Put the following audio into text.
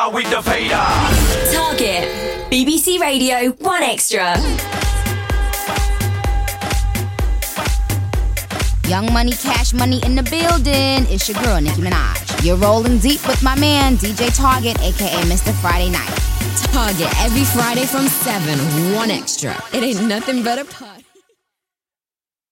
Now with the fader. Target. BBC Radio 1 Extra. Young Money, Cash Money in the building. It's your girl, Nicki Minaj. You're rolling deep with my man, DJ Target, a.k.a. Mr. Friday Night. Target every Friday from 7, 1 Extra. It ain't nothing but a party.